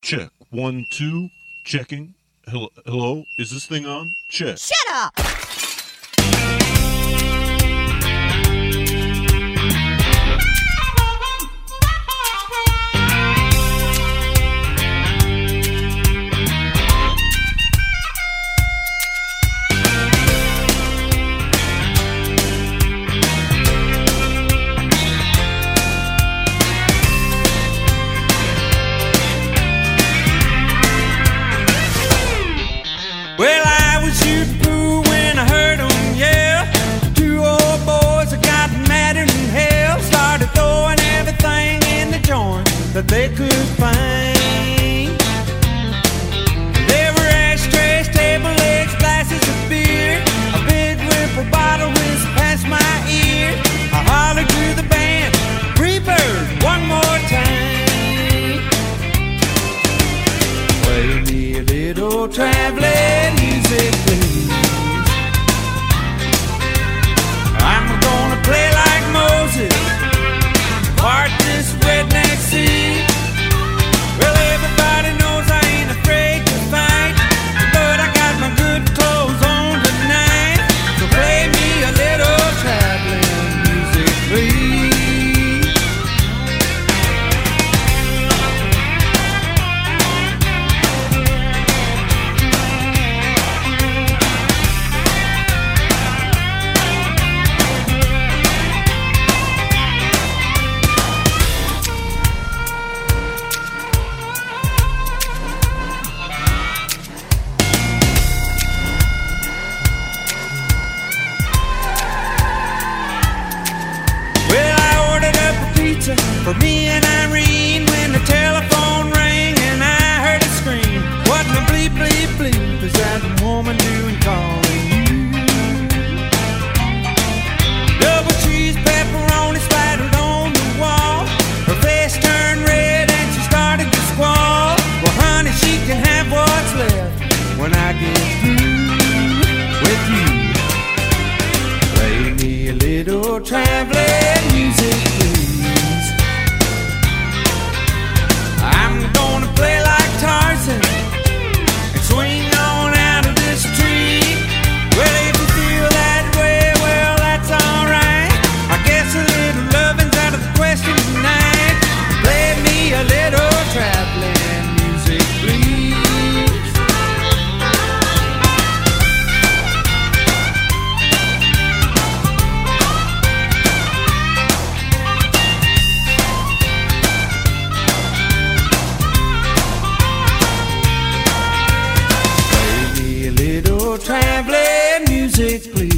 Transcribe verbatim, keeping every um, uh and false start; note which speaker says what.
Speaker 1: Check. One, two. Checking. Hello? Hello? Is this thing on? Check.
Speaker 2: Shut up!
Speaker 3: Well, I was shooting pool when I heard them yell. Two old boys that got mad in hell started throwing everything in the joint that they could find. There were ashtrays, table legs, glasses of beer. A big ripple bottle whizzed past my ear. I hollered to the band, Freebird, one more time. Play me a little traveling music, please. I'm gonna play like Moses, part this redneck sea. Well, everybody knows I ain't afraid to fight, but I got my good clothes on tonight. So play me a little traveling music, please. For me and Irene, when the telephone rang and I heard it scream, what in the bleep, bleep, bleep is that woman doing calling you? Double cheese, pepperoni splattered on the wall. Her face turned red and she started to squall. Well, honey, she can have what's left when I get through with you. Play me a little traveling music, please. I'm gonna play like Tarzan and swing on out of this tree. Well, if you feel that way, well, that's alright. I guess a little loving's out of the question tonight. Play me a little traveling music, please. Traveling music, please.